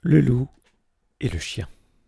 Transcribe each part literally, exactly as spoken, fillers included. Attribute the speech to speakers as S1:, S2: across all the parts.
S1: Le loup et le chien.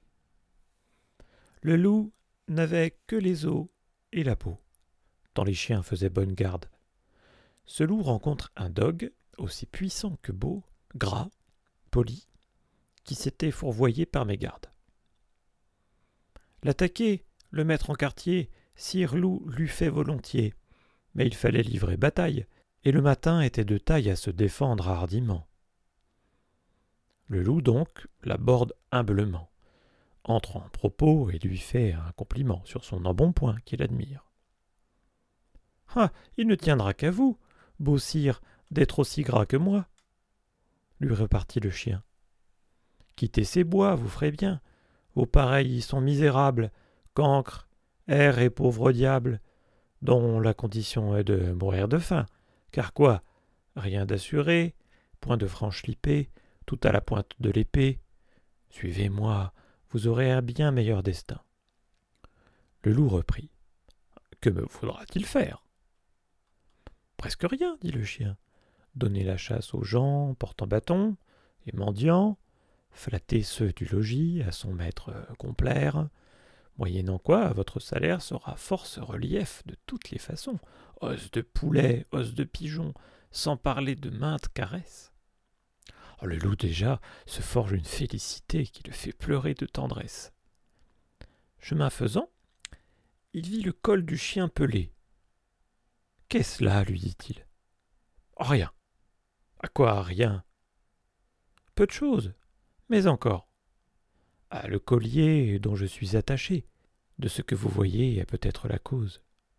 S1: Le loup n'avait que les os et la peau, tant les chiens faisaient bonne garde. Ce loup rencontre un dogue, aussi puissant que beau, gras, poli, qui s'était fourvoyé par mégarde. L'attaquer, le mettre en quartier, sire loup l'eût fait volontiers, mais il fallait livrer bataille, et le matin était de taille à se défendre hardiment. Le loup donc l'aborde humblement, entre en propos et lui fait un compliment sur son embonpoint qu'il admire. « Ah, il ne tiendra qu'à vous, beau sire, d'être aussi gras que moi, » lui repartit le chien. « Quittez ces bois, vous ferez bien, vos pareils y sont misérables, cancres, airs et pauvres diables, dont la condition est de mourir de faim, car quoi, rien d'assuré, point de franche lipée, tout à la pointe de l'épée. Suivez-moi, vous aurez un bien meilleur destin. » Le loup reprit. « Que me faudra-t-il faire ?»« Presque rien, dit le chien. Donner la chasse aux gens portant bâton et mendiants, flatter ceux du logis, à son maître complaire, moyennant quoi votre salaire sera force relief de toutes les façons, os de poulet, os de pigeon, sans parler de maintes caresses. » Oh, le loup déjà se forge une félicité qui le fait pleurer de tendresse. Chemin faisant, il vit le col du chien pelé. « Qu'est-ce là ?» lui dit-il. « Rien. »« À quoi rien ?»« Peu de chose, mais encore. »« Ah, le collier dont je suis attaché, de ce que vous voyez est peut-être la cause. »«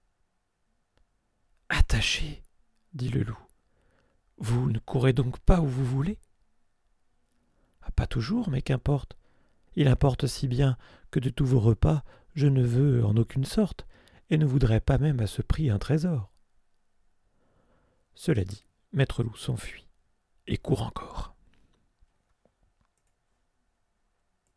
S1: Attaché ?» dit le loup. « Vous ne courez donc pas où vous voulez ?»« Ah, pas toujours, mais qu'importe. Il importe si bien que de tous vos repas, je ne veux en aucune sorte, et ne voudrais pas même à ce prix un trésor. » Cela dit, maître loup s'enfuit et court encore.